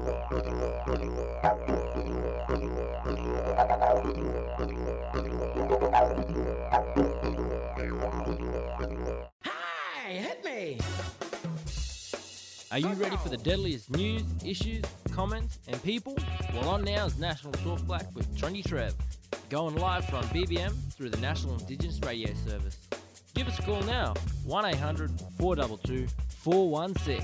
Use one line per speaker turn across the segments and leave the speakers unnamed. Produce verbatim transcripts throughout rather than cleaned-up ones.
Hey, hit me!
Are you ready for the deadliest news, issues, comments, and people? Well, on now is National Talk Black with Trendy Trev, going live from B B M through the National Indigenous Radio Service. Give us a call now, one eight hundred four two two four one six.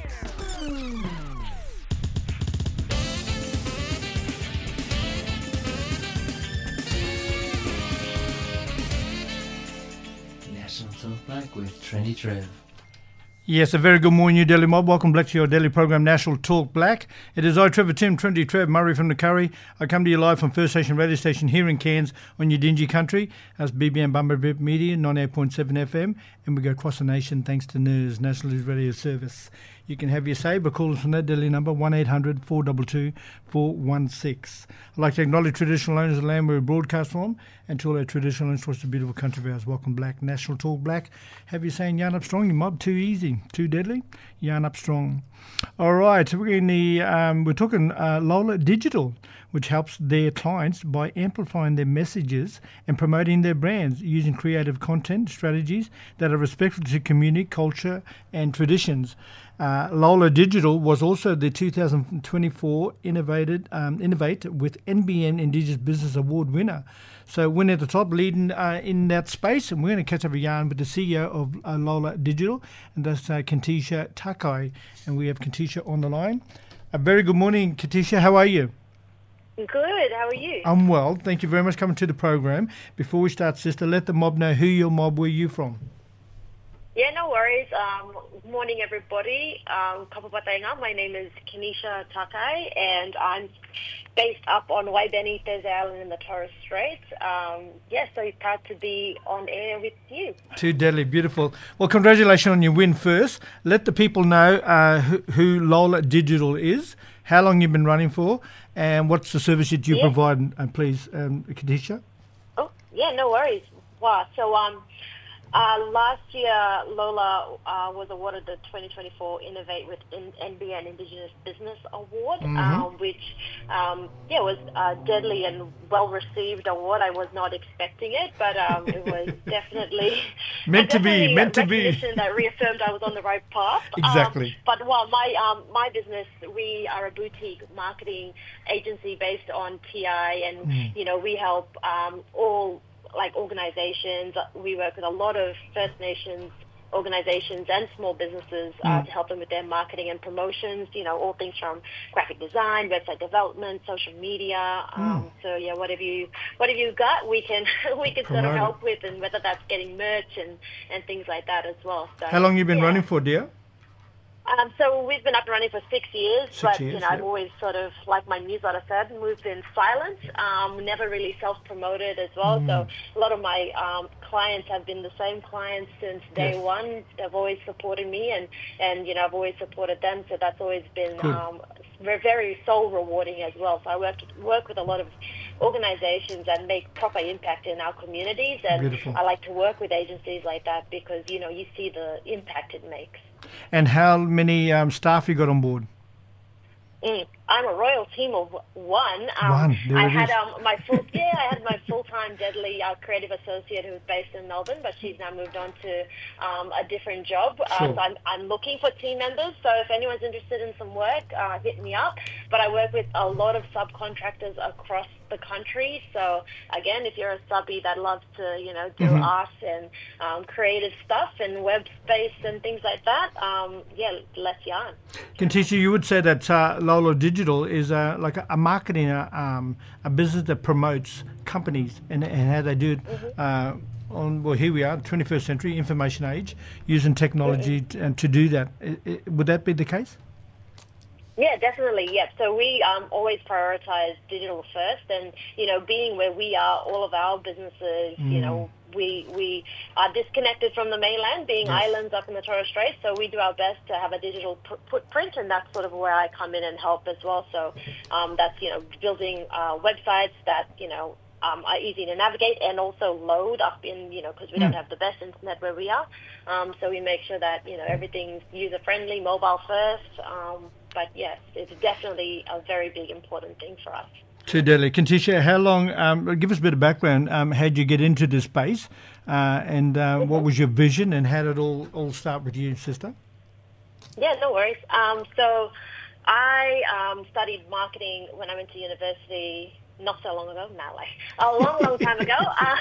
National Talk Black with Trendy Trev.
Yes, a very good morning, New Delhi Mob. Welcome back to your daily program, National Talk Black. It is I, Trevor Tim, Trendy Trev, Murray from the Curry. I come to you live from First Station Radio Station here in Cairns on your Dingy Country. That's B B M Bumblebee Media, ninety-eight point seven F M. And we go across the nation thanks to N E R S, National News Radio Service. You can have your say, but call us on that Delhi number, one eight hundred four two two four one six. I'd like to acknowledge traditional owners of the land where we broadcast from, and to all our traditional owners across the beautiful country of ours. Welcome, Black. National Talk Black. Have you saying yarn up strong, you mob? Too easy, too deadly? Yarn up strong. All right, we're in the um, we're talking uh, Lola Digital, which helps their clients by amplifying their messages and promoting their brands using creative content strategies that are respectful to community, culture, and traditions. Uh, Lola Digital was also the two thousand twenty-four Innovated um, Innovate with N B N Indigenous Business Award winner. So we're at the top leading uh, in that space, and we're going to catch up a yarn with the C E O of uh, Lola Digital, and that's uh, Kantisha Takai, and we have Kantisha on the line. A very good morning, Kantisha. How are you?
Good. How are you?
I'm well. Thank you very much for coming to the program. Before we start, sister, let the mob know who your mob, where you from.
Yeah, no worries. Um, morning, everybody. Um, Kapapatainga. My name is Kantisha Takai, and I'm based up on Waibeni, Thursday Island in the Torres Strait. Um, yeah, so proud to be on air with you.
Too deadly, beautiful. Well, congratulations on your win first. Let the people know uh, who, who Lola Digital is, how long you've been running for, and what's the service that you yeah. provide, uh, please, um, Kantisha.
Oh, yeah, no worries. Wow. So, um, Uh, last year, Lola uh, was awarded the twenty twenty-four Innovate with N B N Indigenous Business Award, mm-hmm. um, which um, yeah was a deadly and well-received award. I was not expecting it, but um, it was definitely
meant to be, meant to be.
That reaffirmed I was on the right path.
Exactly.
Um, but while my um, my business, we are a boutique marketing agency based on T I, and mm. you know we help um, all. like organizations. We work with a lot of First Nations organizations and small businesses uh, mm. to help them with their marketing and promotions, you know, all things from graphic design, website development, social media. Um, mm. So, yeah, whatever you whatever you got, we can we can sort of help with, and whether that's getting merch and, and things like that as well. So,
how long you been
yeah.
running for, dear?
Um, so we've been up and running for six years,
six
but
years,
you know,
yeah.
I've always sort of, like my newsletter said, moved in silence. Um, never really self-promoted as well. Mm. So a lot of my um, clients have been the same clients since day yes. one. They've always supported me, and, and you know, I've always supported them. So that's always been um, very soul rewarding as well. So I work work with a lot of organizations that make proper impact in our communities, and
Beautiful.
I like to work with agencies like that because you know you see the impact it makes.
And how many um, staff you got on board?
Mm, I'm a royal team of one. Um,
one. There
I
it
had
is.
um, my full yeah, I had my full-time deadly uh, creative associate who was based in Melbourne, but she's now moved on to um, a different job. Uh,
Sure.
So I'm, I'm looking for team members. So if anyone's interested in some work, uh, hit me up. But I work with a lot of subcontractors across the country. So again, if you're a subby that loves to, you know, do
mm-hmm.
art and um, creative stuff and web space and things like that, um, yeah, let's yarn.
Kantisha, you would say that uh, Lola Digital is uh, like a, a marketing, uh, um, a business that promotes companies and, and how they do it. Mm-hmm. Uh, on well, here we are, twenty-first century information age, using technology mm-hmm. to, and to do that. I, I, would that be the case?
Yeah, definitely. Yeah. So we um, always prioritize digital first, and you know, being where we are, all of our businesses, mm. you know, we we are disconnected from the mainland, being yes. islands up in the Torres Strait. So we do our best to have a digital p- footprint, and that's sort of where I come in and help as well. So um, that's you know, building uh, websites that you know. Um, are easy to navigate and also load up in, you know, because we mm. don't have the best internet where we are. Um, so we make sure that, you know, everything's user-friendly, mobile first. Um, but yes, it's definitely a very big, important thing for us.
Too deadly. Kantisha, how long, um, give us a bit of background, um, how did you get into this space uh, and uh, what was your vision and how did it all, all start with you, sister?
Yeah, no worries. Um, so I um, studied marketing when I went to university not so long ago, now like a long, long time ago. Uh,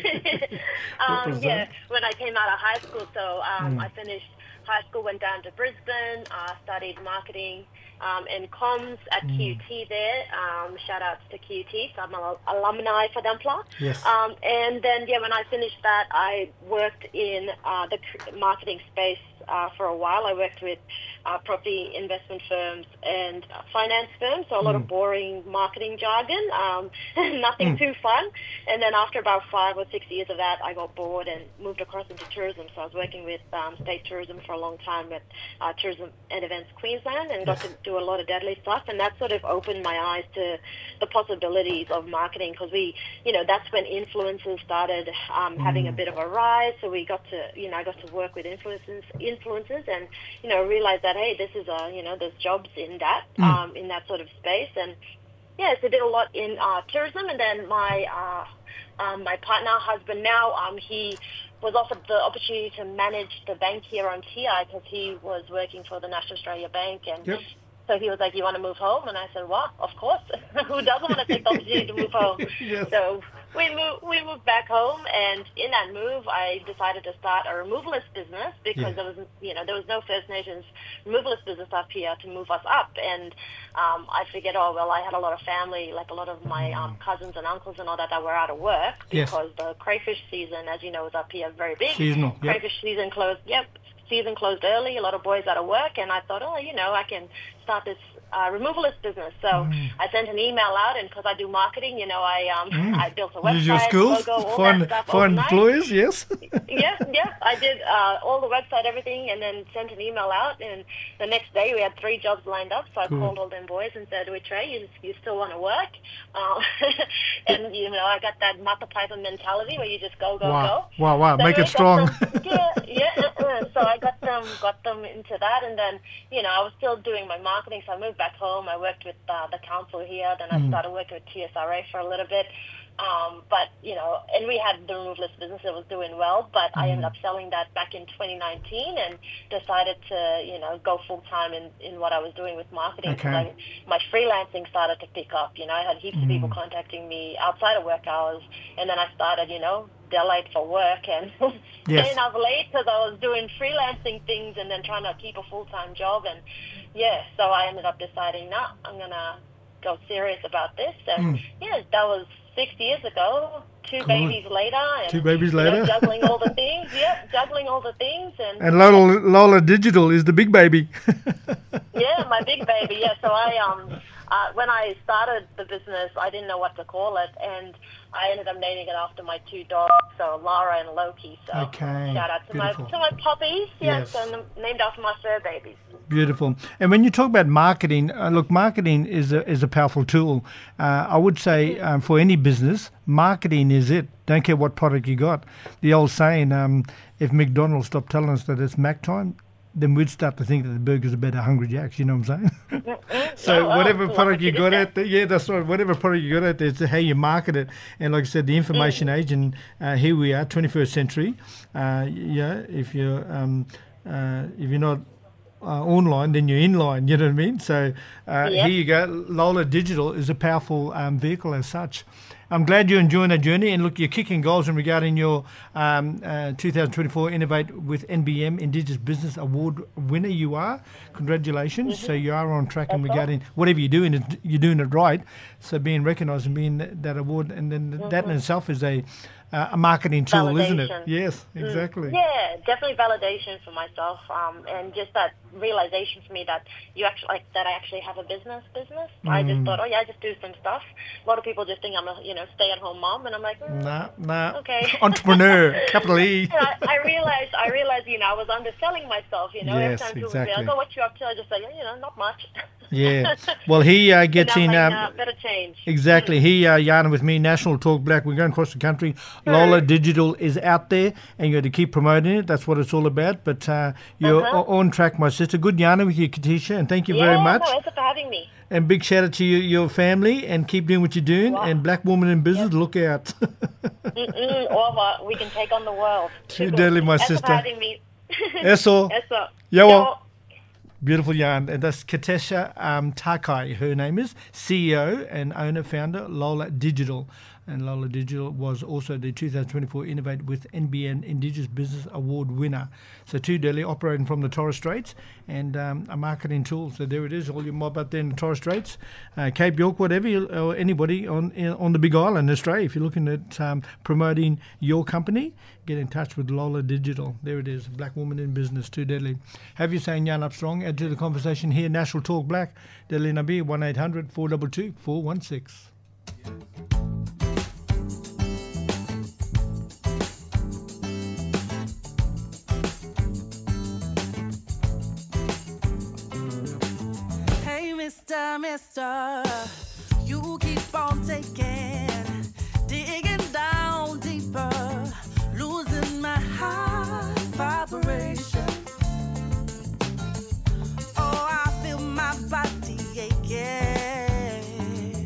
um, yeah, when I came out of high school. So um, mm. I finished high school, went down to Brisbane, uh, studied marketing um, and comms at mm. Q U T there. Um, shout outs to Q U T, so I'm an alumni for Dumpler.
Yes.
Um, and then, yeah, when I finished that, I worked in uh, the marketing space uh, for a while. I worked with uh, property investment firms and uh, finance firms, so a lot mm. of boring marketing jargon, um, nothing mm. too fun. And then after about five or six years of that, I got bored and moved across into tourism. So I was working with um, state tourism for a long time with uh, Tourism and Events Queensland and got yes. to do a lot of deadly stuff. And that sort of opened my eyes to the possibilities of marketing because we, you know, that's when influencers started um, mm. having a bit of a rise. So we got to, you know, I got to work with influencers, influencers and, you know, realize that, hey, this is a, you know, there's jobs in that, mm. um, in that sort of space. And, yeah, so did a lot in uh, tourism. And then my uh, um, my partner, husband now, um, he was offered the opportunity to manage the bank here on T I because he was working for the National Australia Bank. And
yep.
so he was like, you want to move home? And I said, well, of course. Who doesn't want to take the opportunity to move home?
Yes.
So we moved, we moved back home, and in that move, I decided to start a removalist business because
yeah.
there was, you know, there was no First Nations removalist business up here to move us up. And um, I figured, oh, well, I had a lot of family, like a lot of my um, cousins and uncles and all that, that were out of work
yes.
because the crayfish season, as you know, is up here very big.
Seasonal. Yep.
Crayfish season closed, yep. Season closed early, a lot of boys out of work, and I thought, oh, you know, I can start this uh, removalist business. So mm. I sent an email out, and because I do marketing, you know, I um mm. I built a website,
use your skills,
logo, all
find,
that stuff
find employers, yes.
yeah, yeah, I did uh, all the website, everything, and then sent an email out, and the next day we had three jobs lined up, so I cool. called all them boys and said, we Trey, you, you still want to work? Um, and, you know, I got that Mata Python mentality where you just go, go,
wow.
go.
Wow, wow,
so
make it strong.
Them, yeah, yeah, uh, so I got them, got them into that, and then, you know, I was still doing my marketing, so I moved back home. I worked with uh, the council here, then I mm. started working with T S R A for a little bit. Um, but, you know, and we had the removalist business that was doing well, but mm. I ended up selling that back in twenty nineteen and decided to, you know, go full-time in, in what I was doing with marketing.
Okay.
I, my freelancing started to pick up, you know, I had heaps mm. of people contacting me outside of work hours, and then I started, you know, delayed for work and
yes.
staying up late because I was doing freelancing things and then trying to keep a full-time job. And, yeah, so I ended up deciding, no, nah, I'm going to go serious about this. And, mm. yeah, that was six years ago, two cool. babies later. And,
two babies
you
later.
know, juggling all the things. Yep, juggling all the things. And,
and Lola, Lola Digital is the big baby.
yeah, my big baby. Yeah, so I um uh, when I started the business, I didn't know what to call it, and I ended up naming it after my two dogs, so Lara and Loki. So
okay.
shout out to
Beautiful.
my to my puppies. Yes,
yes.
and named after my fur babies.
Beautiful. And when you talk about marketing, uh, look, marketing is a, is a powerful tool. Uh, I would say um, for any business, marketing is it. Don't care what product you got. The old saying, um, if McDonald's stopped telling us that it's Mac time, then we'd start to think that the burgers are better Hungry Jacks, you know what I'm saying? so
oh,
whatever
oh,
product you got
that.
out there, yeah, that's right, whatever product you got out there, it's how you market it. And like I said, the information age, and uh, here we are, twenty-first century. Uh, yeah, if you're, um, uh, if you're not Uh, online, then you're in line, you know what I mean? So uh,
yep.
here you go. Lola Digital is a powerful um, vehicle as such. I'm glad you're enjoying that journey, and look, you're kicking goals in regarding your um, uh, two thousand twenty-four Innovate with N B M Indigenous Business Award winner. You are. Congratulations. Mm-hmm. So you are on track in regarding whatever you're doing, you're doing it right. So being recognised and being that, that award, and then mm-hmm. that in itself is a Uh, a marketing tool,
validation.
Isn't it? Yes, exactly.
Mm. Yeah, definitely validation for myself, um, and just that realization for me that you actually like that I actually have a business. Business. Mm. I just thought, oh yeah, I just do some stuff. A lot of people just think I'm a you know stay at home mom, and I'm like, mm,
nah, nah.
Okay.
Entrepreneur, capital E.
And I, I realized, I realized, you know, I was underselling myself. You know,
yes,
every time people
exactly.
say, like, oh, what you up to? I just say, you know, not much.
Yeah. Well, he uh, gets
so
in.
now
Um,
uh, better change.
Exactly. He uh, yarning with me, National Talk Black. We're going across the country. Lola Digital is out there, and you got to keep promoting it. That's what it's all about. But uh, you're
Uh-huh.
o- on track, my sister. Good yarning with you, Katisha, and thank you
Yeah,
very much.
no, thanks for having me.
And big shout out to you, your family, and keep doing what you're doing.
Wow.
And Black Woman in Business, look out.
Mm-mm, over. We can take on the world.
Too deadly, my
Thanks
sister.
for having me.
Eso.
Eso.
Yo.
Yo.
Beautiful yarn. And that's Katisha um, Takai, her name is, C E O and owner, founder, Lola Digital. And Lola Digital was also the two thousand twenty-four Innovate with N B N Indigenous Business Award winner. So two Delhi, operating from the Torres Straits, and um, a marketing tool. So there it is, all your mob out there in the Torres Straits, uh, Cape York, whatever, you, or anybody on in, on the Big Island, Australia. If you're looking at um, promoting your company, get in touch with Lola Digital. There it is, Black Woman in Business, two Delhi. Have you saying Yarn Up Strong? Add to the conversation here, National Talk Black, Delhi Nabi, one eight hundred four two two four one six.
Mister, Mister, you keep on taking, digging down deeper, losing my high vibration. Oh, I feel my body aching.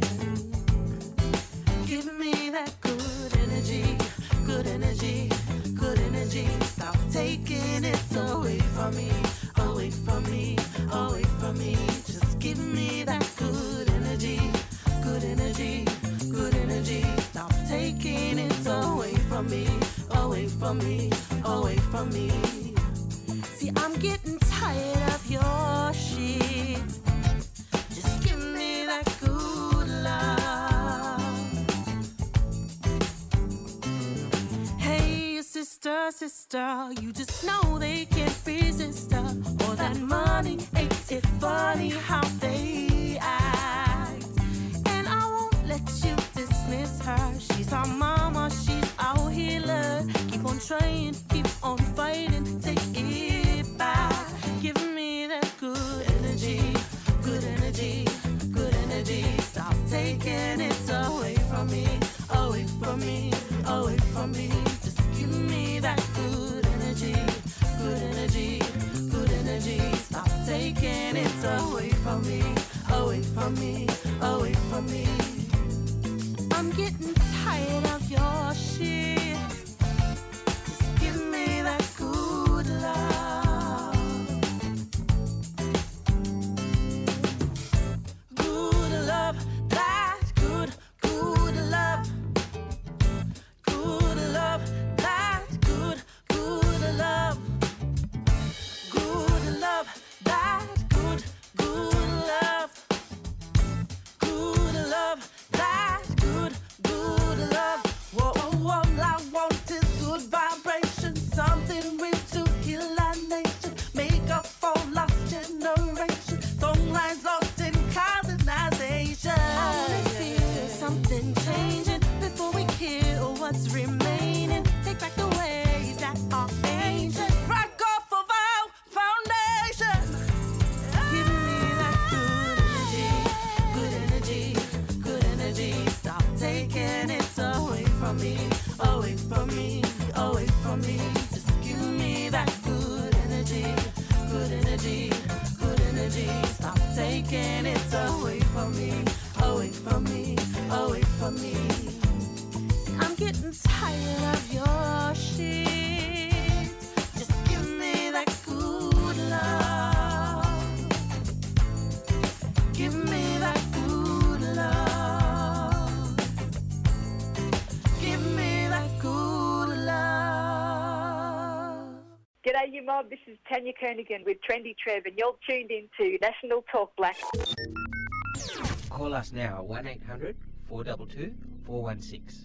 Give me that good energy, good energy, good energy. Stop taking it away from me, away from me, away from me. Just give me that good energy, good energy, good energy. Stop taking it away from me, away from me, away from me. See, I'm getting tired of your shit. Just give me that good love. Hey, sister, sister, you just know they can't resist her. All that money, ain't it funny how they act? And I won't let you dismiss her. She's our mama, she's our healer. Keep on trying, keep on fighting, take it back. Give me that good energy, good energy, good energy. Stop taking it away from me, away from me, away from me. Just give me that good energy, good energy, good energy. Stop taking it away from me, away from me, away from me. I'm getting tired of your shit. Just give me that good love. Good love, that good, good love. Good love, that good, good love. Good love, that good, good love. Good love, that good, good love. Whoa, all I want is good vibration, something real to heal our nation, make up for lost generation, songlines lost in colonization. I wanna feel something changing before we kill what's remaining. Take back the ways that are ancient. Rock off of our foundation. Give me that good energy, good energy, good energy. Stop taking it away from me, away from me, away from me. Just give me that good energy, good energy, good energy. Stop taking it away from me, away from me, away from me. I'm getting tired of your shit. Just give me that good love. Give me that good love. Give me that good love.
G'day, you mob. This is Tanya Kernigan with Trendy Trev, and you're tuned into National Talk Black.
Call us now, one eight hundred four two two four one six.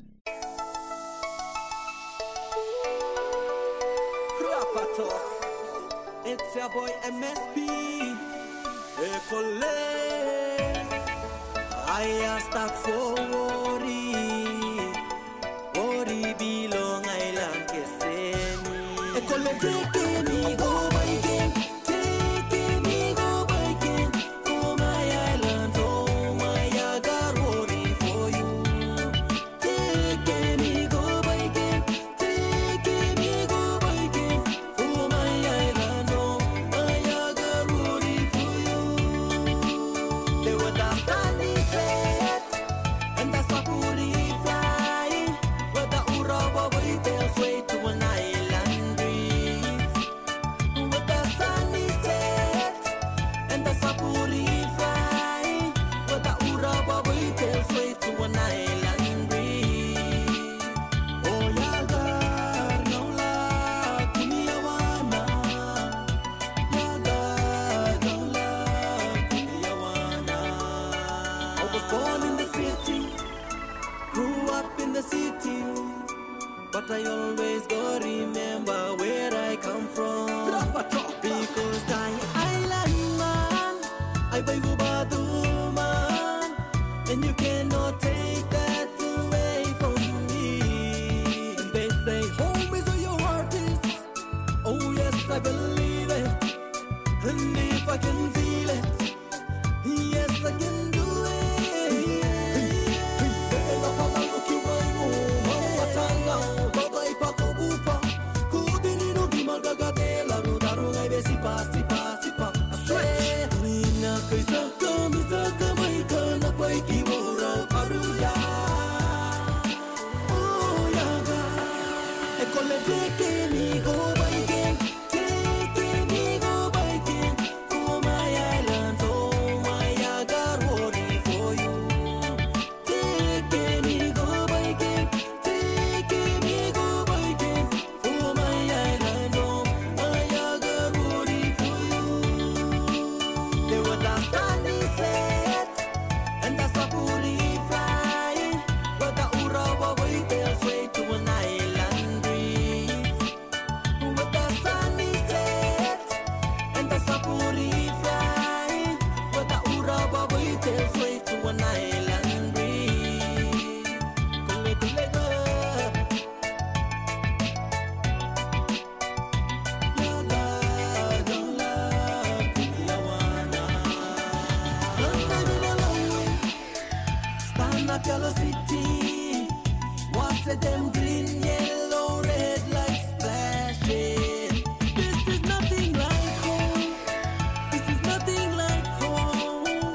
It's your boy M S P. Ekole, I start for worry. Worry belong island keseni. Ekole take me go biking, take me go biking for my was born in the city, grew up in the city, but I always go remember where I come from. Because I island man, I buy Gubadu man, and you cannot take that away from me. They say home is where your heart is. Oh yes, I believe it. And if I can feel it, yes, I can do Take me go biking, take me go biking for my island, oh my, I got worry for you. Take me go biking, take me go biking for my island, oh my, I got worry for you. There was a sunny set and the sapuri flying, but the Urawa waiters way to an island. Way to an island breeze. Kule kule go. Your love, your love, Yawana. Sunday in a long way. Stand up, yellow city. Watch them green, yellow, red lights flashing. This is nothing like home. This is nothing like home.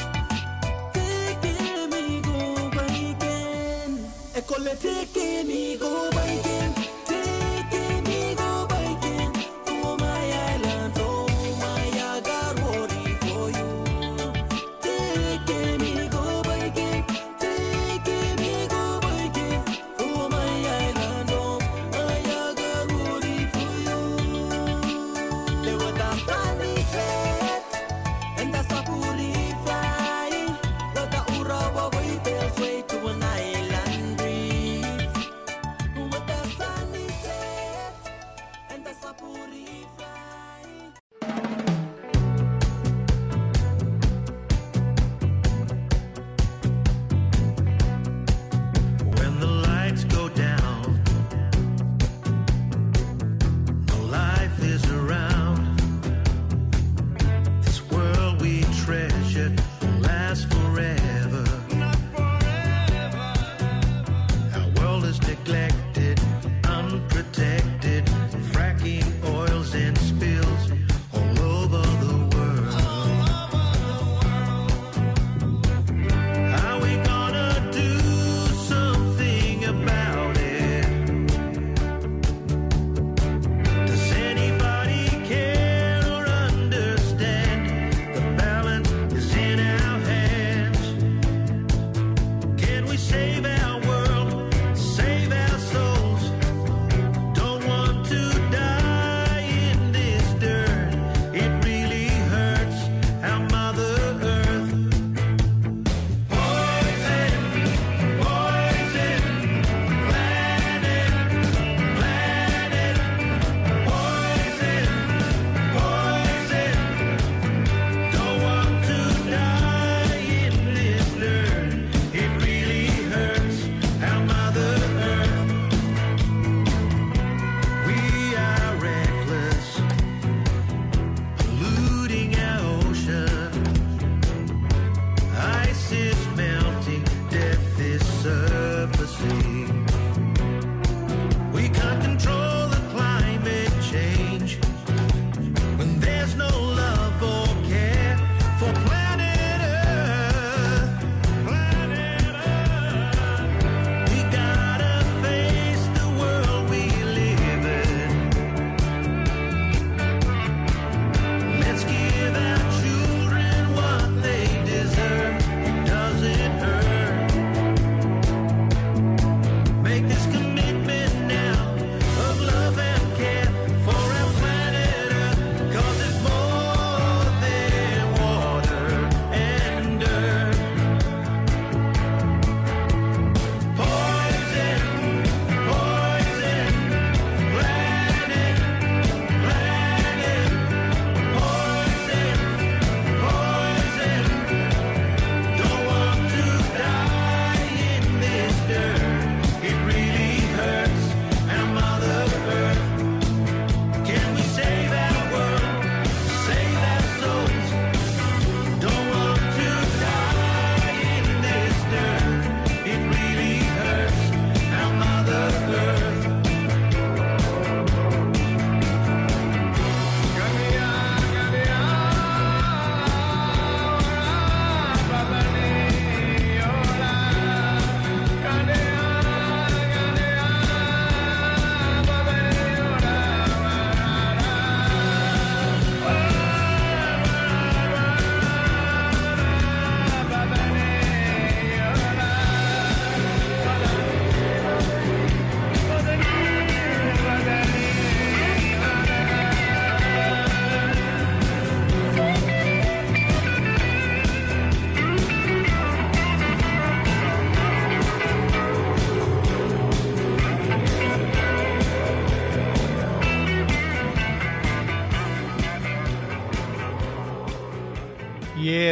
Take me go biking, take me go biking for my island, oh my, I got worry for you. Take me go biking, take me go biking for my island, oh my, I got worry for you. There was a sunny set and the sapuri flying, but the Urawa waiters way to an island. Sun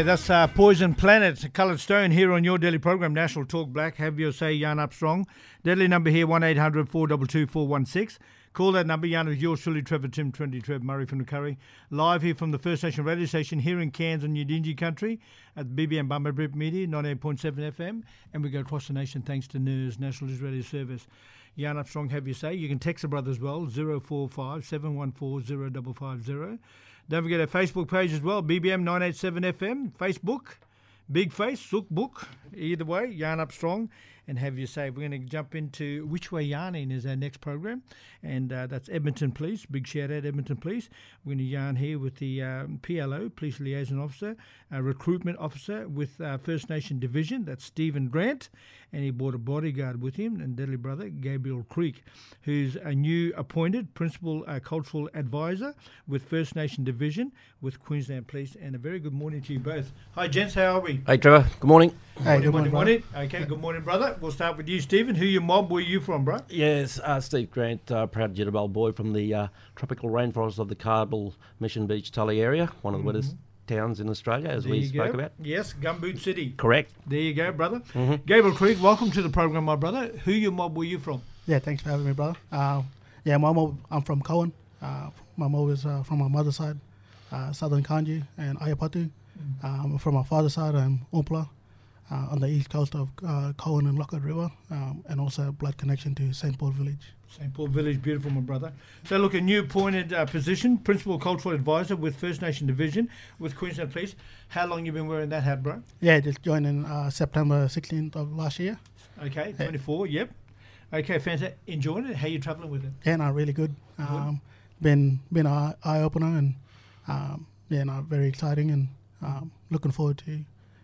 Yeah, that's uh, Poison Planet, Coloured Stone here on your daily program, National Talk Black. Have your say, Yarn Up Strong. Deadly number here, one eight hundred four two two four one six. Call that number, Yarn with yours truly, Trevor Tim, twenty Trev Murray from the Curry. Live here from the First Nation radio station here in Cairns on Udingi country at B B M Bumberbip Media, ninety-eight point seven F M. And we go across the nation thanks to N E R S, National Israeli Service. Yarn Up Strong, have your say. You can text the brother as well, zero four five seven one four zero five five zero. Don't forget our Facebook page as well, B B M nine eighty-seven F M, Facebook, Big Face, Sook Book, either way, Yarn Up Strong, and have your say. We're going to jump into Which Way Yarning is our next program, and uh, that's Edmonton Police. Big shout out, Edmonton Police. We're going to yarn here with the um, P L O, Police Liaison Officer, a recruitment officer with uh, First Nation Division, that's Stephen Grant, and he brought a bodyguard with him, and deadly brother, Gabriel Creek, who's a new appointed Principal uh, Cultural Advisor with First Nation Division with Queensland Police. And a very good morning to you both. Hi, gents, how are we?
Hey, Trevor. Good morning.
Hey, good morning, morning. Okay, good morning, brother. We'll start with you, Stephen. Who your mob? Where you from, bro?
Yes, uh, Steve Grant, uh, proud Jitterbell boy from the uh, tropical rainforest of the Cardwell Mission Beach Tully area, one of the mm-hmm. wettest towns in Australia, as
there
we
you
spoke
go.
about.
Yes, Gumboot City.
Correct.
There you go, brother.
Mm-hmm.
Gabriel Creek, welcome to the program, my brother. Who your mob? Were you from?
Yeah, thanks for having me, brother. Uh, yeah, my mob, I'm from Cowan. Uh, my mob is uh, from my mother's side, uh, Southern Kanji and Ayapatu. Mm-hmm. Um, from my father's side, I'm Umpla. Uh, on the east coast of uh, Cowan and Lockhart River, um, and also a blood connection to Saint Paul Village.
Saint Paul Village, beautiful, my brother. So, look, a new appointed uh, position, Principal Cultural Advisor with First Nation Division with Queensland Police. How long you been wearing that hat, bro?
Yeah, just joined in uh, September sixteenth of last year.
Okay, twenty-four, yep. Okay, fantastic. Enjoying it? How you travelling with it?
Yeah, no, really good. Um, been been an eye opener, and um, yeah, no, very exciting, and um, looking forward to.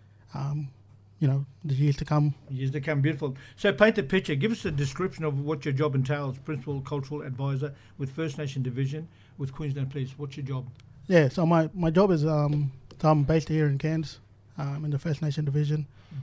Um, you know, the years to come.
Years to come, beautiful. So paint the picture. Give us a description of what your job entails. Principal Cultural Advisor with First Nation Division with Queensland Police. What's your job?
Yeah, so my, my job is, um, so I'm based here in Cairns, um, in the First Nation Division.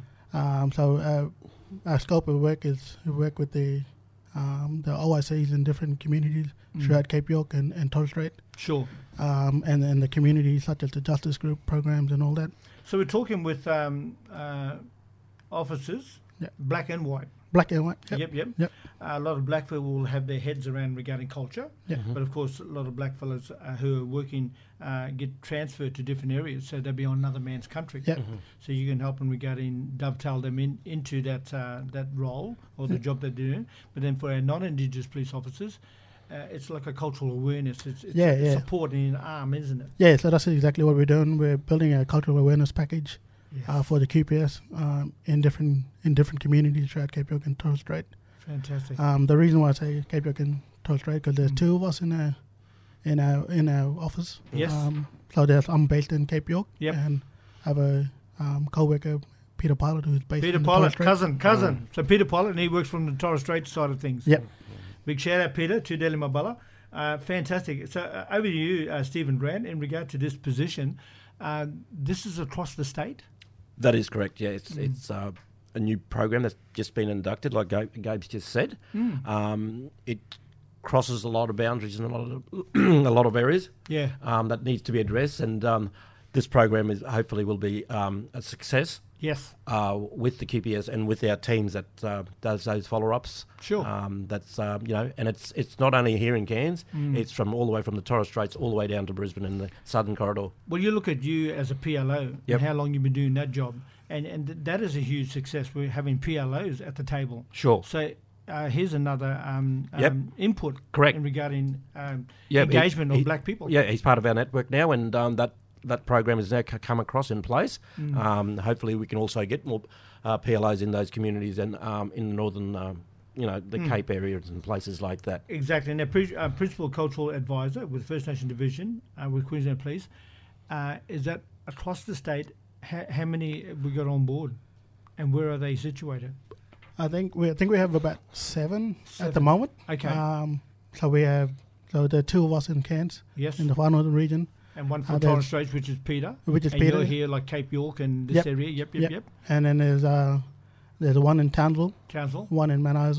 Um, so uh, our scope of work is we work with the um, the O I Cs in different communities mm. throughout Cape York and, and Torres Strait.
Sure.
Um, and, and the communities such as the Justice Group programs and all that.
So we're talking with um, uh, officers, yep. black and white.
Black and white. Yep,
yep. yep.
yep.
Uh, a lot of black people will have their heads around regarding culture,
yep.
but of course a lot of black fellas uh, who are working uh, get transferred to different areas, so they'll be on another man's country.
Yep.
Mm-hmm. So you can help them regarding dovetail them in into that uh, that role or the
yep.
job they're doing. But then for our non-Indigenous police officers, Uh, it's like a cultural awareness. It's, it's
yeah,
a
yeah.
supporting an arm, isn't it?
Yeah, so that's exactly what we're doing. We're building a cultural awareness package
yes.
uh, for the Q P S um, in different in different communities throughout Cape York and Torres Strait.
Fantastic.
Um, the reason why I say Cape York and Torres Strait because there's
mm.
two of us in our in our in our office.
Yes.
Um, so there's I'm based in Cape York.
Yep.
And I have a um, co-worker, Peter Pilot, who's based
Peter
in the
Pilot,
Torres Strait.
cousin, cousin.
Mm.
So Peter Pilot, and he works from the Torres Strait side of things.
Yep.
Big shout out, Peter, to Deli Mabala. Uh, fantastic. So uh, over to you, uh, Stephen Grant, in regard to this position. Uh, this is across the state?
That is correct, yeah. It's,
Mm.
it's uh, a new program that's just been inducted, like Gabe, Gabe's just said.
Mm.
Um, it crosses a lot of boundaries in a lot of, a lot of areas
Yeah.
um, that needs to be addressed, and um, this program is hopefully will be um, a success.
Yes.
Uh, with the Q P S and with our teams that uh, does those follow-ups.
Sure.
Um, that's um, you know, and it's it's not only here in Cairns.
Mm.
It's from all the way from the Torres Straits all the way down to Brisbane in the Southern Corridor.
Well, you look at you as a P L O
Yep.
and how long you've been doing that job, and and th- that is a huge success. We're having P L Os at the table.
Sure.
So uh, here's another um,
Yep.
um, input.
Correct.
In regarding um,
Yeah,
engagement
he-
of black people.
Yeah, he's part of our network now, and um, that. That program has now c- come across in place.
Mm.
Um, hopefully, we can also get more uh, P L Os in those communities and um, in the northern, um, you know, the
Mm.
Cape areas and places like that.
Exactly. And our pre- uh, Principal Cultural Advisor with First Nation Division uh, with Queensland Police, uh, is that across the state, ha- how many have we got on board and where are they situated?
I think we I think we have about seven,
Seven.
at the moment.
Okay.
Um, so we have so there are two of us in Cairns
Yes.
in the far northern region.
And one from
Uh,
Torres
there's-
Straits, which is Peter.
Which is
and
Peter.
you're here like Cape York and this
Yep.
area. Yep, yep, yep.
Yep. And then there's uh there's one in Townsville,
Council.
one in Mount Isa,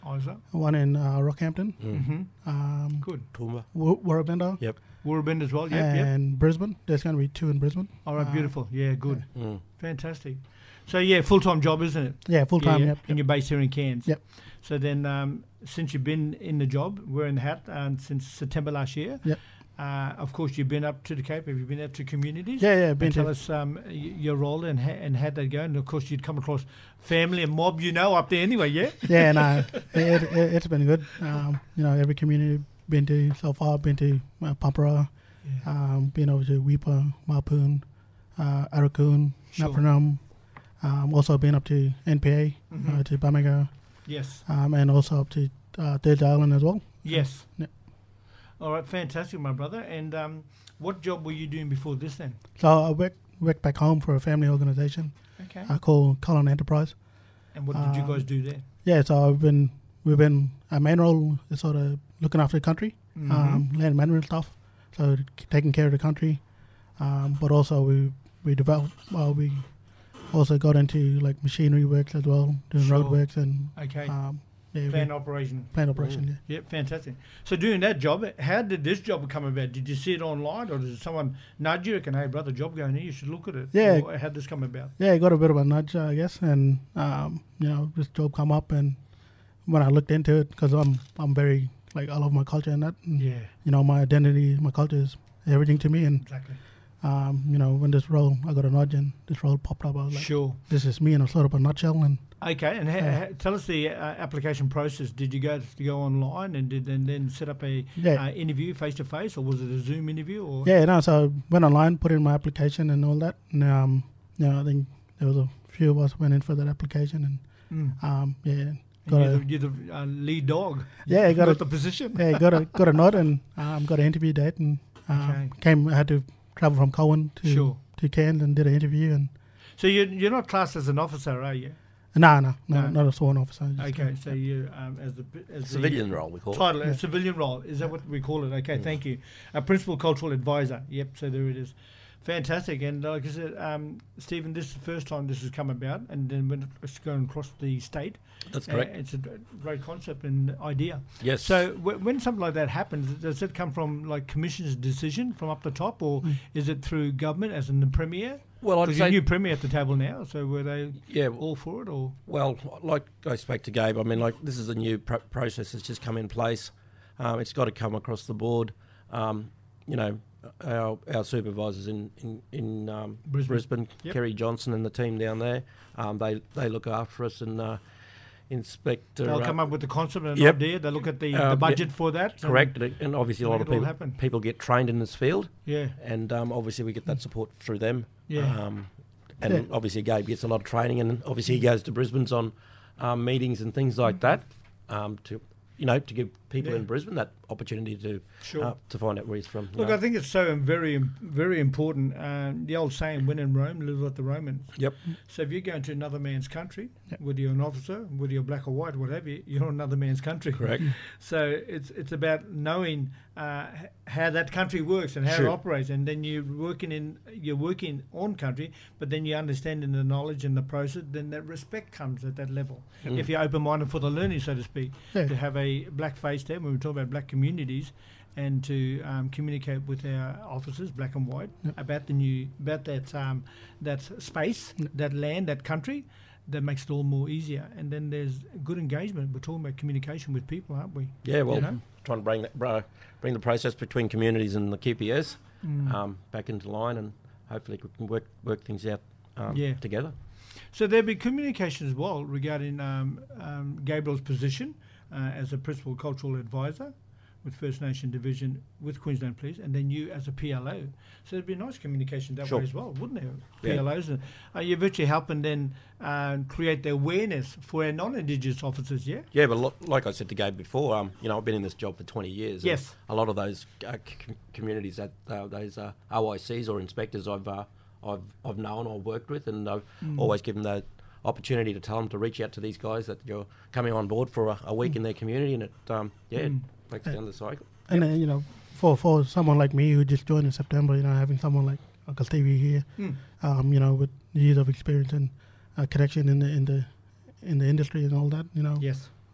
Isa.
one in uh, Rockhampton,
Mm-hmm.
um,
Good.
Toowoomba.
Wa- Warrabenda,
Yep.
Woorabend as well. Yep. Yep.
and Brisbane. There's going to be two in Brisbane.
All right.
Uh,
Beautiful. Yeah. Good.
Mm.
Fantastic. So yeah, full time job, isn't it?
Yeah, full time.
Yeah,
Yep.
And you're based here in Cairns.
Yep.
So then, um, since you've been in the job, wearing the hat, um, since September last year.
Yep.
Uh, of course, you've been up to the Cape. Have you been out to communities?
Yeah, yeah. Been
And tell
to,
us um, y- your role and ha- and how that go. And of course, you'd come across family and mob, you know, up there anyway. Yeah.
yeah, and uh, it, it, it's been good. Um, you know, every community been to so far. Been to uh, Pampara,
Yeah.
um, been over to Weipa, Mapoon, uh, Arakoon,
Sure.
Napranum. Um, also been up to N P A,
Mhm.
uh, to Bamaga,
Yes.
um, and also up to uh, Third Island as well.
Yes.
Yeah.
All right. Fantastic, my brother. And um, what job were you doing before this then?
So I work work back home for a family organisation
Okay.
uh, called Cullen Enterprise.
and what did you
uh,
guys do there?
Yeah, so I've been we've been our main role is sort of looking after the country,
Mhm.
um, land management stuff, so c- taking care of the country, um, but also we we developed well we also got into like machinery works as well, doing
Sure.
road works and
Okay.
um, yeah,
Plan
we-
operation.
plant operation. Yeah.
Yep, fantastic. So doing that job, how did this job come about? Did you see it online, or did someone nudge you? Can hey brother, job going here, you should look at it.
Yeah.
Or how did this come about?
Yeah, I got a bit of a nudge, I guess, and um, you know, this job come up, and when I looked into it, because I'm I'm very like I love my culture and that, and,
Yeah,
you know, my identity, my culture is everything to me, and
exactly.
um, you know, when this role, I got a nudge, and this role popped up, I was like,
Sure.
this is me in a sort of a nutshell, and
Okay, and ha-
Yeah.
ha- tell us the uh, application process. Did you go to go online and did and then set up a
yeah,
uh, interview face to face, or was it a Zoom interview? Or
yeah, no, so I went online, put in my application and all that, and um, you know, I think there was a few of us went in for that application, and
Mm.
um, yeah,
And
got
you're
a,
the, you're the uh, lead dog.
yeah, I got
got
a
the position.
yeah, got a got a nod, and um, got an interview date, and um,
Okay.
came. I had to travel from Cowan to
Sure.
to Cairns and did an interview, and
So you're you're not classed as an officer, are you?
no, no, no,
No.
not a sworn officer. just,
Okay, so you um, as the as
Civilian
the
role, we call it.
title,
Yeah.
a civilian role. Is that what we call it? Okay,
Mm.
thank you. A principal cultural advisor. Yep. So there it is. Fantastic. And like I said, um, Stephen, this is the first time this has come about, and then when it's going across the state,
That's
uh,
correct.
it's a great concept and idea.
Yes.
So w- when something like that happens, does it come from like commission's decision from up the top, or
Mm.
is it through government as in the premier?
well, I'd
Because you're
say
new premier at the table now, so were they
yeah.
all for it, or
Well, like I spoke to Gabe, I mean, like this is a new pro- process that's just come in place. Um, it's got to come across the board. Um, you know, our our supervisors in in, in um,
Brisbane.
Brisbane,
Yep.
Kerry Johnson and the team down there, um, they they look after us and uh, Inspector.
they'll
uh,
come up with the concept and
yep.
idea? They look at the,
Uh,
the budget for that. and-
Correct, and, and obviously a lot
make
of
it all
people
happen.
people get trained in this field,
Yeah,
and um, obviously we get that support through them.
yeah.
Um, and
Yeah.
obviously Gabe gets a lot of training, and obviously he goes to Brisbane's on um, meetings and things like that um, to, you know, to give people
Yeah.
in Brisbane that opportunity to
Sure.
uh, to find out where he's from. you
Look,
know.
I think it's so um, very, im- very important. Um, the old saying, "When in Rome, live like the Romans."
Yep.
So if you're going to another man's country,
Yep.
whether you're an officer, whether you're black or white, whatever, you're in another man's country.
Correct.
So it's it's about knowing uh, h- how that country works and how
Sure.
it operates, and then you're working in you're working on country, but then you understanding the knowledge and the process. Then that respect comes at that level.
Mm.
If you're open-minded for the learning, so to speak,
Yeah.
to have a black face there when we talk about black communities, and to um, communicate with our officers, black and white,
Yep.
about the new about that um, that space,
Yep.
that land, that country. That makes it all more easier. And then there's good engagement. We're talking about communication with people, aren't we?
Yeah, well,
You know?
trying to bring that, bro, bring the process between communities and the Q P S
Mm.
um, back into line, and hopefully we can work work things out um,
Yeah.
together.
So there'll be communication as well regarding um, um, Gabriel's position uh, as a principal cultural advisor with First Nation Division with Queensland Police, and then you as a P L O. So there'd be nice communication that
Sure.
way as well, wouldn't there?
Yeah.
P L Os. And, uh, you're virtually helping then uh, create the awareness for our non-Indigenous officers, yeah?
Yeah, but lo- like I said to Gabe before, um, you know, I've been in this job for twenty years. and
Yes.
A lot of those uh, c- communities, that uh, those uh, O I Cs or inspectors, I've uh, I've I've known or worked with, and I've
Mm.
always given that opportunity to tell them to reach out to these guys that you're coming on board for a, a week in their community, and it um, yeah,
Mm.
it breaks down the cycle.
and then you know, for for someone like me who just joined in September, you know, having someone like Uncle Stevie here,
Mm.
um, you know, with years of experience and uh, connection in the in the in the industry and all that, you know,
Yes.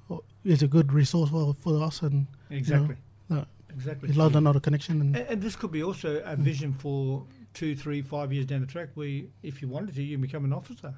is a good resource for, for us and
Exactly.
You know, uh,
Exactly.
it's a lot another connection and,
And, and this could be also a vision for two, three, five years down the track where, if you wanted to, you can become an officer.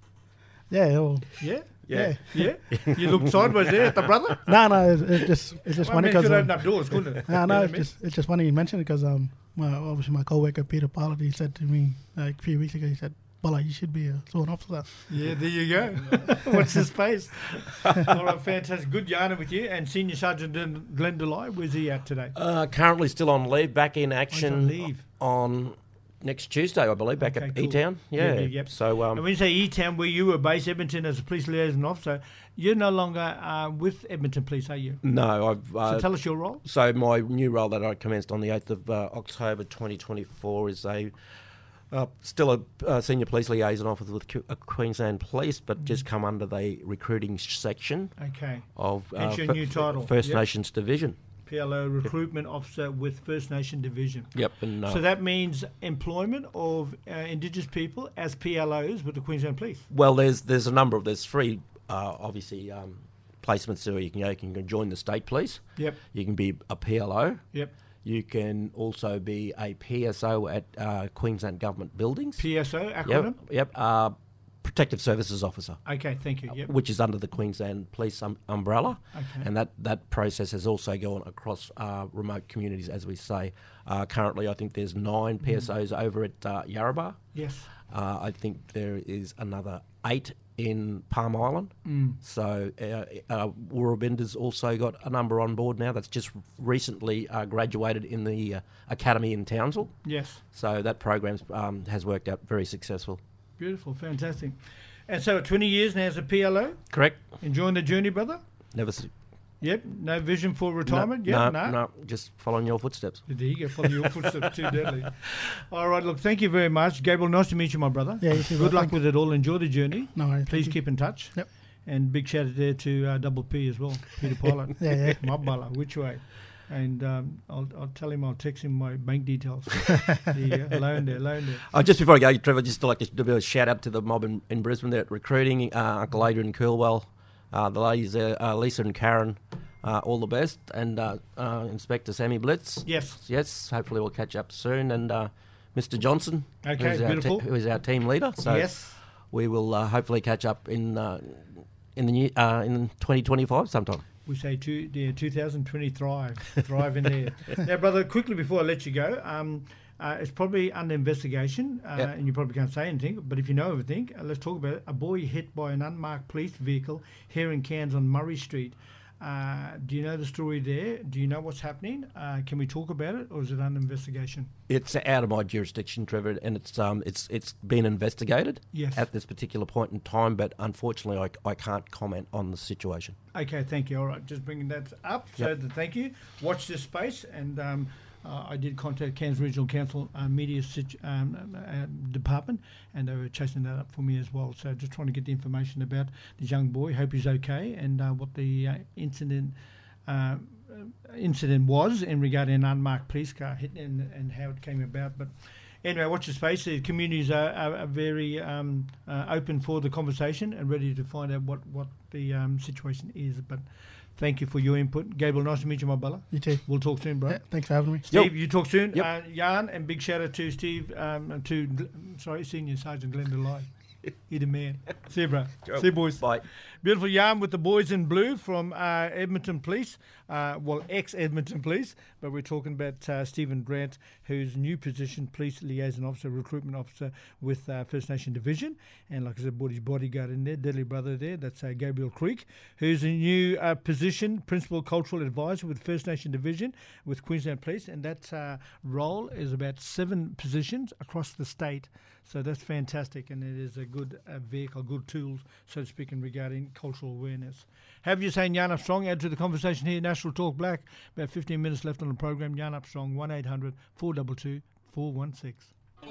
yeah. Well,
Yeah?
yeah.
Yeah? You look sideways there at the brother?
No, no, it's, it's just it's just
Well,
funny
I mean, it
because
could
um,
open up doors, couldn't it?
no,
You know
no,
what I
it's
mean?
just it's just funny you mentioned it because um, my, obviously my coworker Peter Pollard, he said to me like a few weeks ago, he said, "Bala, you should be a sworn officer."
Yeah, there you go. What's his face? All right, fantastic. Good yarning with you. And Senior Sergeant Den- Glenn Delay, where's he at today?
Uh, currently still on leave, back in action
on leave.
on next Tuesday, I believe, back
Okay,
at
cool.
E-Town. Yeah.
Yep, yep, yep.
So, um,
And when you say E-Town, where you were based, Edmonton, as a police liaison officer, you're no longer uh, with Edmonton Police, are you?
no, I've. Uh,
So tell us your role.
So my new role that I commenced on the eighth of uh, October twenty twenty-four is a uh, still a uh, senior police liaison officer with Q- uh, Queensland Police, but just come under the recruiting sh- section
Okay.
of
Hence your
F-
new title.
First
Yep.
Nations Division.
P L O Recruitment Officer with First Nation Division.
Yep. And, uh,
So that means employment of uh, Indigenous people as P L Os with the Queensland Police.
well, there's there's a number of there's three uh, obviously um, placements there. You can, you know, you can join the state police.
Yep.
You can be a P L O.
Yep.
You can also be a P S O at uh, Queensland Government Buildings.
P S O
Yep.
acronym.
Yep. Uh, Protective Services Officer.
Okay, thank you. Yep.
Which is under the Queensland Police um, umbrella,
Okay.
and that, that process has also gone across uh, remote communities, as we say. Uh, currently, I think there's nine P S Os over at uh, Yarrabah.
Yes.
Uh, I think there is another eight in Palm Island.
Mm.
So uh, uh, Woorabinda's also got a number on board now that's just recently uh, graduated in the uh, academy in Townsville.
Yes.
So that program um, has worked out very successful.
Beautiful, fantastic. And so twenty years now as a P L O,
Correct?
enjoying the journey, brother?
Never. s-
Yep. No vision for retirement?
no,
Yep.
no, no, just following your footsteps.
There you go, follow your footsteps, too deadly. All right, look, thank you very much. Gabriel, nice to meet you, my brother.
Yeah, you too,
Good
bro.
luck
Thank
with it all. Enjoy the journey.
No worries.
Please
Thank you.
keep in touch.
Yep.
And big shout out there to uh, Double P as well, Peter Pilot.
Yeah, yeah.
Mabala, which way? And um, I'll, I'll tell him I'll text him my bank details. There you go, loan there, loan there.
Uh, just before I go, Trevor, just like to do a shout out to the mob in, in Brisbane there at recruiting, uh, Uncle Adrian Coolwell, uh, the ladies there, uh, Lisa and Karen, uh, all the best, and uh, uh, Inspector Sammy Blitz.
Yes.
Yes, hopefully we'll catch up soon, and uh, Mister Johnson,
Okay,
who's, our
beautiful.
te- who is our team leader. So
Yes.
we will uh, hopefully catch up in uh, in the new, uh, in twenty twenty-five sometime.
We say two, yeah, two thousand twenty thrive, thrive in there. Now, brother, quickly before I let you go, um, uh, it's probably under investigation, uh,
Yep.
and you probably can't say anything. But if you know everything, uh, let's talk about it. A boy hit by an unmarked police vehicle here in Cairns on Murray Street. Uh, do you know the story there? Do you know what's happening? Uh, can we talk about it, or is it under investigation?
It's out of my jurisdiction, Trevor, and it's um it's it's been investigated
Yes.
at this particular point in time, but unfortunately, I, I can't comment on the situation.
Okay, thank you. All right, just bringing that up. So
Yep.
th- thank you. Watch this space, and um, uh, I did contact Cairns Regional Council uh, Media situ- um, uh, Department, and they were chasing that up for me as well. So just trying to get the information about this young boy. Hope he's okay, and uh, what the uh, incident uh, incident was in regarding an unmarked police car hitting and, and how it came about. But anyway, watch the space. The communities are, are, are very um, uh, open for the conversation and ready to find out what, what the um, situation is. But thank you for your input. Gabriel, nice to meet you, my brother.
You too.
We'll talk soon, bro.
Yeah, thanks for having me.
Steve, you talk soon.
Yep.
Uh, Jan, and big shout out to Steve, um, to, Gl- sorry, Senior Sergeant Glenn Delay. You're the man. See you, bro. See you, boys.
Bye.
Beautiful yarn with the boys in blue from uh, Edmonton Police, uh, well, ex-Edmonton Police, but we're talking about uh, Stephen Grant, who's new position, Police Liaison Officer, Recruitment Officer with uh, First Nation Division, and like I said, brought his bodyguard in there, deadly brother there, that's uh, Gabriel Creek, who's a new uh, position, Principal Cultural Advisor with First Nation Division with Queensland Police, and that uh, role is about seven positions across the state. So that's fantastic, and it is a good uh, vehicle, good tools, so to speak, in regarding cultural awareness. Have you saying Yarn Up Strong? Add to the conversation here, National Talk Black. About fifteen minutes left on the program. Yarn Up Strong, one eight hundred four two two four one six.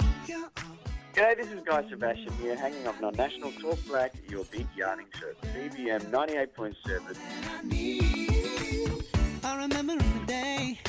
G'day, this is Guy Sebastian here, hanging up on National Talk Black, your big yarning show. C B M ninety-eight point seven.
I remember in the day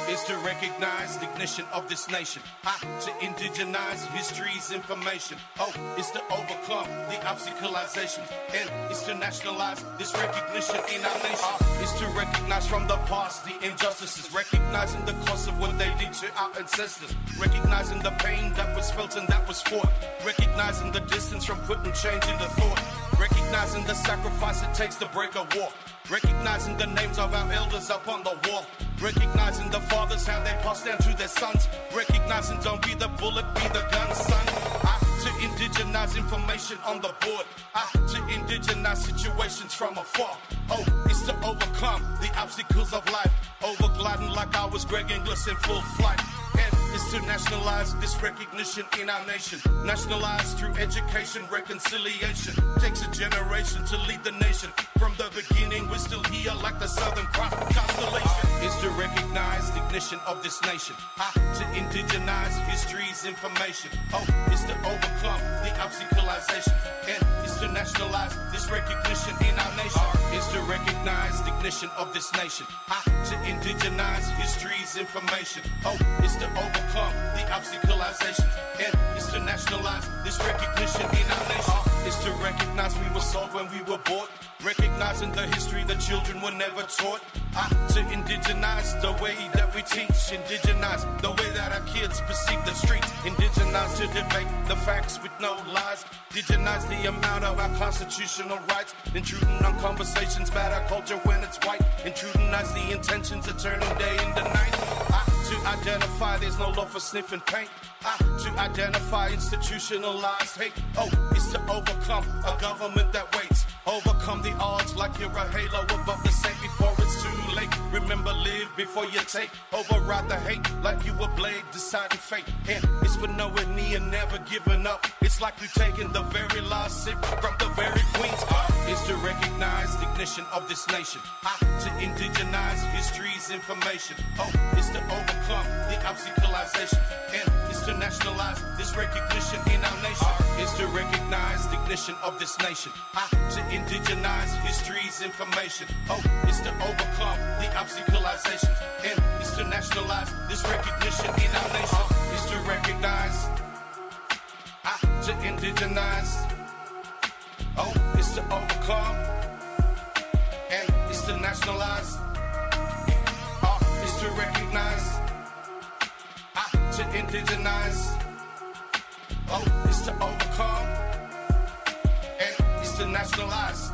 is to recognize the ignition of this nation. I, to indigenize history's information. O, is to overcome the obstacleizations. N, is to nationalize this recognition in our nation. R, is to recognize from the past the injustices. Recognizing the cost of what they did to our ancestors. Recognizing the pain that was felt and that was fought. Recognizing the distance from putting change into thought. Recognizing the sacrifice it takes to break a war. Recognizing the names of our elders up on the wall. Recognizing the fathers, how they pass down to their sons. Recognizing don't be the bullet, be the gun, son. I, to indigenize information on the board. I, to indigenize situations from afar. O, is to overcome the obstacles of life. Overgliding like I was Greg Inglis in full flight. N, is to nationalize this recognition in our nation. Nationalize through education, reconciliation. Takes a generation to lead the nation. From the beginning, we're still here like the Southern Cross constellation. Is to recognize the ignition of this nation. I, to indigenize history's information. O, is to overcome the obstacleizations. N, is to nationalize this recognition in our nation. R, is to recognize the ignition of this nation. I, to indigenize history's information. O, is to overcome the obstacleizations. N, is to nationalize this recognition in our nation. R, is to recognize we were sold when we were bought. Recognizing the history that children were never taught. I, to indigenize the way that we teach. Indigenize the way that our kids perceive the streets. Indigenize to debate the facts with no lies. Indigenize the amount of our constitutional rights. Intruding on conversations about our culture when it's white. Intrudenize the intentions of turning day into night. I, to identify there's no law for sniffing paint. I, to identify institutionalized hate. O, is to overcome a government that waits. Overcome the odds like you're a halo above the saint before it's too late. Remember, live before you take. Override the hate like you a blade deciding fate. And it's for nowhere near never giving up. It's like we've taken the very last sip from the very queen's cup. Is to recognize the ignition of this nation. I, to indigenize history's information. O, is to overcome the obstacleizations. And is to nationalize this recognition in our nation. R, is to recognize the ignition of this nation. I, to indigenize history's information. O, is to overcome the obstacleizations. N, is to nationalize this recognition in our nation. R, is to recognize. I, to indigenize. O, is to overcome. N, is to nationalize. R, is to recognize. I, to indigenize. O, is to overcome. N, is to nationalize.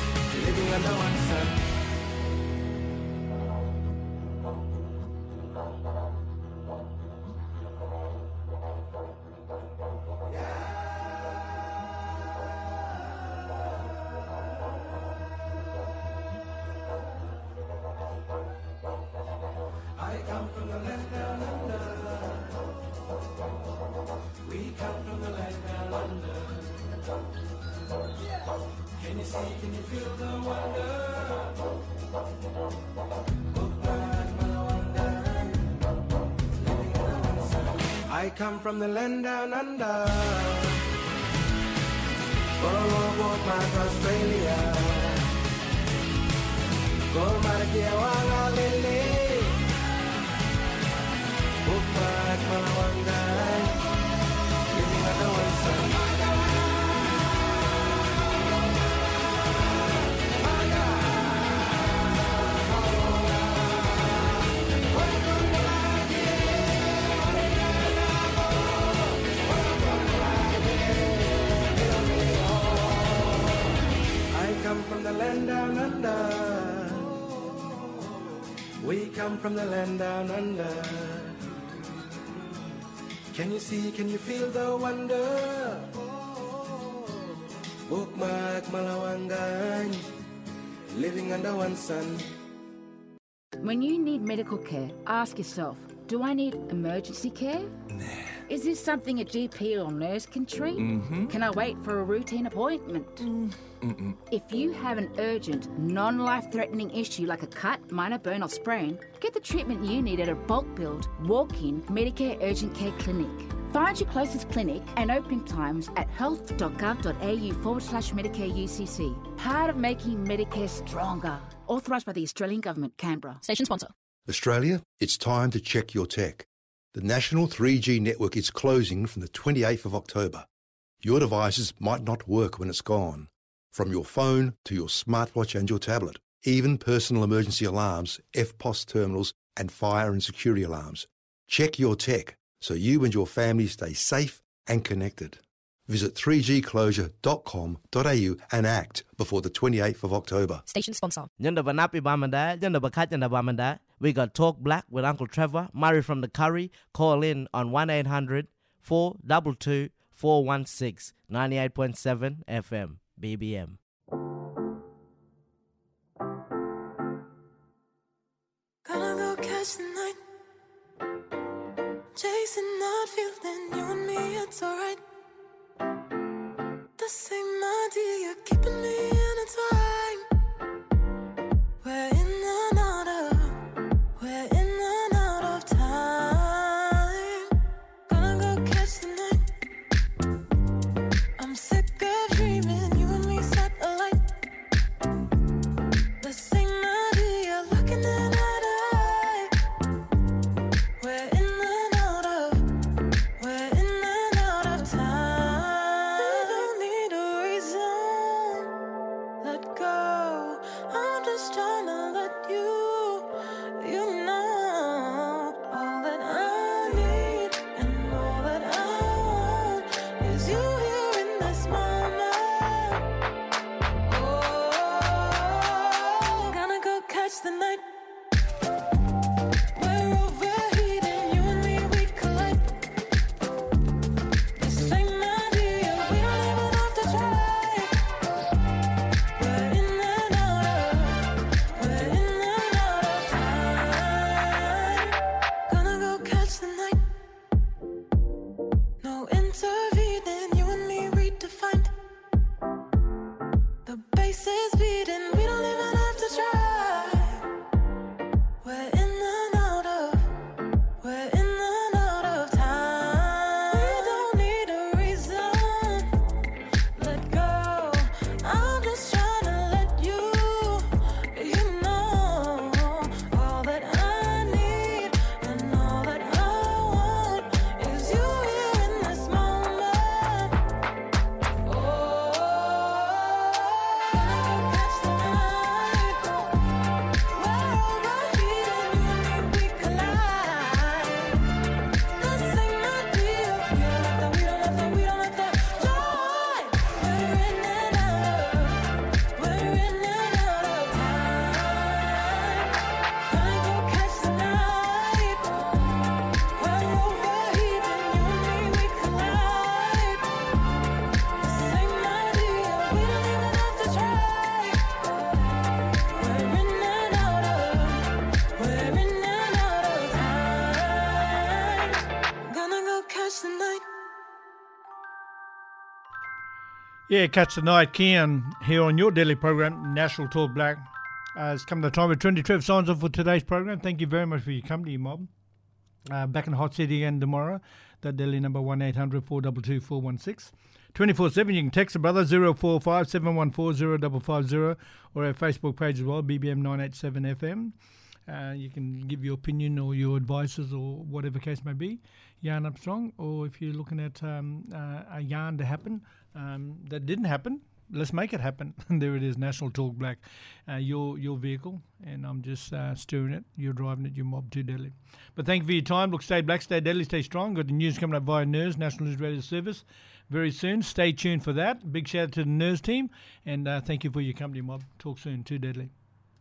Living under one sun. Can you see, can you feel the wonder? I come from the land down under. Gonna walk my Australia. Go Marakia Wanga Lily. Book back Malawanga. Living under one sun. Come from the land down under. We come from the land down under. Can you see, can you feel the wonder? Bookmark Malawangan, living under one sun.
When you need medical care, ask yourself, do I need emergency care? Nah. Is this something a G P or nurse can treat?
Mm-hmm.
Can I wait for a routine appointment?
Mm-mm.
If you have an urgent, non-life-threatening issue like a cut, minor burn or sprain, get the treatment you need at a bulk-billed, walk-in Medicare Urgent Care Clinic. Find your closest clinic and opening times at health.gov.au forward slash Medicare U C C. Part of making Medicare stronger. Authorised by the Australian Government, Canberra. Station sponsor.
Australia, it's time to check your tech. The national three G network is closing from the twenty-eighth of October. Your devices might not work when it's gone. From your phone to your smartwatch and your tablet, even personal emergency alarms, F P O S terminals and fire and security alarms. Check your tech so you and your family stay safe and connected. Visit three g closure dot com dot a u and act before the twenty-eighth of October.
Station sponsor. We got Talk Black with Uncle Trevor, Murray from the Curry. Call in on one eight hundred four two two four one six, ninety-eight point seven F M, B B M.
Gonna go catch the night. Chasing that feeling, you and me, it's alright. The same idea, keeping me intertwined. We're in and out of, we're in and out of time. Gonna go catch the night. I'm sick of dreaming, you and me satellite. The same idea, looking in eye to eye. We're in and out of, we're in and out of time. We don't need a reason, let go. I'm just trying to let you, you know. All that I need and all that I want is you here in this moment. Oh, gonna go catch the night. We're overheating, you and me, we collide. The same idea, we don't even have to try. We're in and out of, we're in and out of time. Gonna go catch the night. No intervening, you and me redefined. The bass is beating, we don't even have to try. We're in and out of, we're in and out of time. We don't need a reason, let go. I'm just trying to let you, you know. All that I need and all that I want is you here in this moment. Oh, gonna go
Yeah, catch the night, Kian, here on your daily program, National Talk Black. Uh, it's come the time with Trendy Trev signs off for today's program. Thank you very much for your company, mob. Uh, back in the hot city again tomorrow. That daily number one eight hundred four two two four one six. twenty-four seven, you can text the brother zero four five seven one four zero five five zero or our Facebook page as well, B B M nine eight seven F M. Uh, you can give your opinion or your advices or whatever case may be. Yarn up strong, or if you're looking at um, uh, a yarn to happen um, that didn't happen, let's make it happen. There it is, National Talk Black. Uh, your your vehicle, and I'm just uh, steering it. You're driving it, your mob too deadly. But thank you for your time. Look, stay black, stay deadly, stay strong. Got the news coming up via N E R S, National News Radio Service, very soon. Stay tuned for that. Big shout out to the N E R S team, and uh, thank you for your company, mob. Talk soon, too deadly.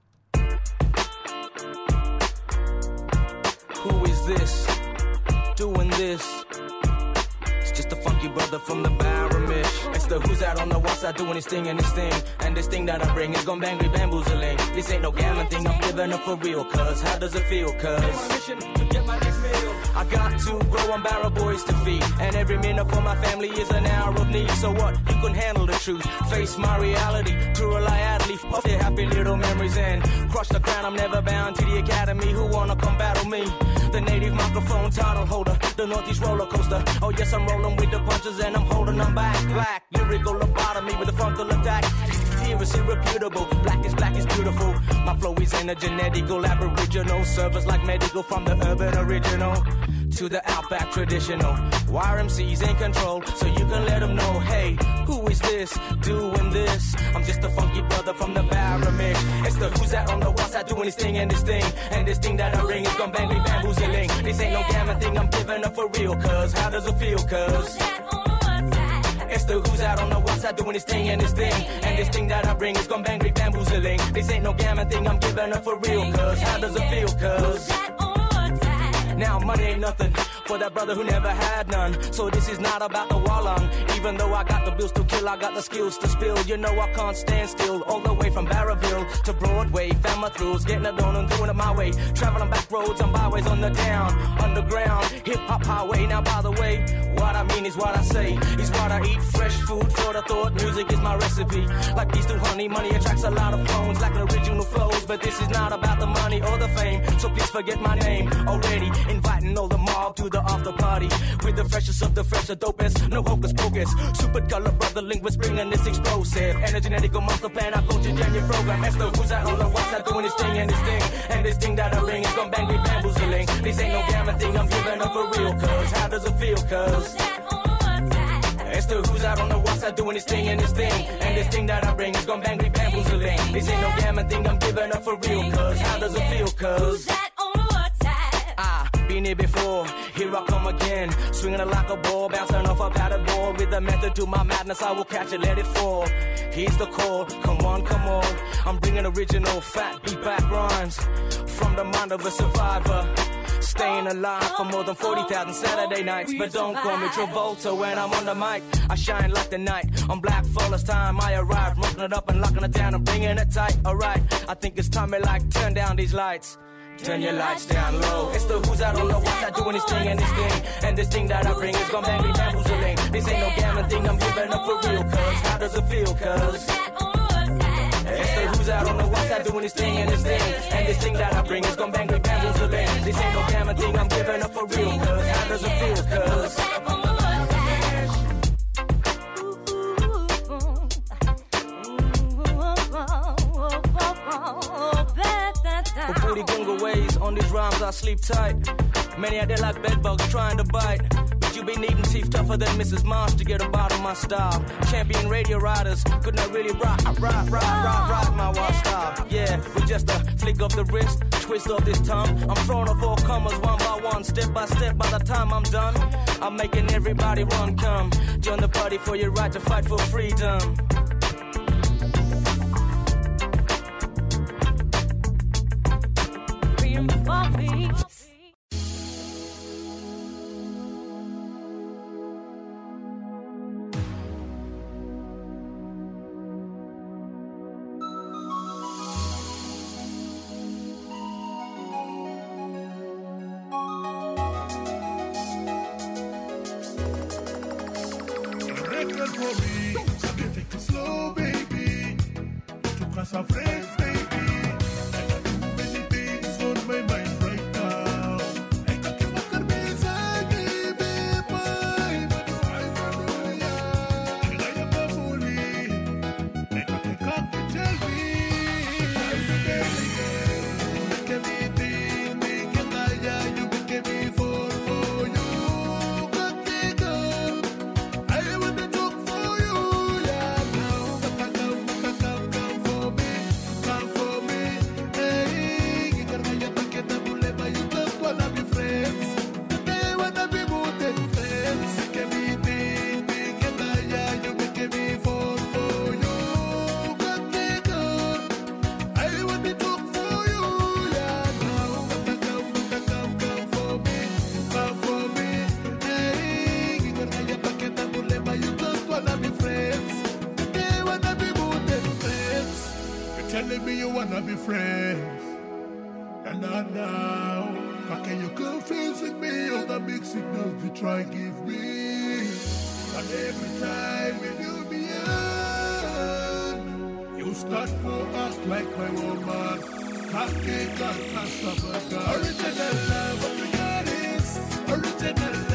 Who is this? Doing this? It's just a funky brother from the Baramish. It's the who's out on the what's out doing his thing and his thing. And this thing that I bring is gon' bang me bamboozling. This ain't no gambling thing, I'm giving up for real. Cuz, how does it feel? Cuz my mission to get my next meal. I got to grow on barrel boys to feed. And every minute for my family is an hour of need. So what? You can handle the truth. Face my reality. To rely out, leave off their happy little memories and crush the crown. I'm never bound to the academy. Who wanna come battle me? The native microphone title holder, the Northeast roller coaster. Oh yes, I'm rolling with the punches and I'm holding them back. Black, lyrical lobotomy with a frontal attack. Here is irreputable, black is black is beautiful. My flow is intergenetical, aboriginal. Service like medical from the urban original to the outback traditional. Y M C's in control, so you can let them know, hey, who is this doing this? I'm just a funky brother from the Baramish. It's the who's out on the what's out doing his thing and this thing. And this thing that I bring is gon' bang me bamboozling. This ain't no gambling thing, I'm giving up for real. Cuz, how does it feel? Cuz it's the who's out on the what's out doing his thing and this thing. And this thing that I bring is gon' bang me bamboozling. This ain't no gambling thing, I'm giving up for real. Cuz, how does it feel? Cuz now money ain't nothing for that brother who never had none. So this is not about the wallung. Even though I got the bills to kill, I got the skills to spill. You know I can't stand still. All the way from Barraville to Broadway. Found my thrills, getting it on and doing it my way. Traveling back roads and byways on the down, underground, hip-hop highway. Now by the way, what I mean is what I say. Is what I eat, fresh food for the thought. Music is my recipe. Like bees to honey, money attracts a lot of clones. Like original flows, but this is not about the money or the fame. So please forget my name already. Inviting all the mob to the after party with the freshest of the fresh, the dopest, no hocus pocus. Super color brother linguist bringing this explosive energetic monster plan. I coach it in your program. That's the who's out on the what's out doing this thing and this thing. And this thing that I bring is gon' bang me bamboozling. This ain't no gambling thing, I'm giving up for real. Cuz, how does it feel? Cuz it's the who's out on the what's out doing this thing and this thing. And this thing that I bring is gon' bang me bamboozling. This ain't no gambling thing, I'm giving up for real. Cuz, how does it feel? Cuz I been here before, here I come again. Swinging it like a ball, bouncing off a padded ball. With a method to my madness, I will catch it, let it fall. Here's the call, come on, come on. I'm bringing original fat beat back rhymes from the mind of a survivor. Staying alive for more than forty thousand Saturday nights. But don't call me Travolta when I'm on the mic. I shine like the night. On Black Faller's time I arrive, rocking it up and locking it down and bringing it tight. Alright, I think it's time to like turn down these lights. Turn your lights down low. It's the who's out on the what's out doing this thing and this thing. And this thing that I bring is gon' bang me bamboozling. This ain't no gambling thing, I'm giving up for real. Cuz, how does it feel? Cuz it's the who's out on the what's out doing this thing and this thing. And this thing that I bring is gon' bang me bamboozling. This ain't no gambling thing, I'm giving up for real. Cuz, how does it feel? Cuz for booty gunga ways, on these rhymes I sleep tight. Many are there like bed bugs trying to bite. But you be needing teeth tougher than Missus Marsh to get a bite of my style. Champion radio riders could not really rock, rock, rock, rock, rock my wild style. Yeah, with just a flick of the wrist, twist of this tongue. I'm throwing off all comers one by one, step by step. By the time I'm done, I'm making everybody run. Come, join the party for your right to fight for freedom.
For me.
Record for me. as a friends, baby. I got too many things on my mind right now. I got to walk on me, Zagi, baby. Hallelujah. I am a bully. I got to come to tell me. Make me think, make me lie, you make me fall for you. Got me girl. I want to talk for you, yeah. Now, come, come, come, come for me, come for me. Hey, you got my packet of bullet, but you just wanna be friends. They wanna be more than friends. Make me think, make me lie, you make me fall for you. Got me girl. I want to talk for you, yeah. Now, come, come, come, come for me, come for me. Hey, you got my packet of bullet, but you just wanna be friends. They wanna be more than friends. You're telling me you wanna be friends. And not now. How can you confusing me all the mixed signals you try give me? And every time when you be on, you start to act like my woman. Cocky, got customer, original love, what we got is original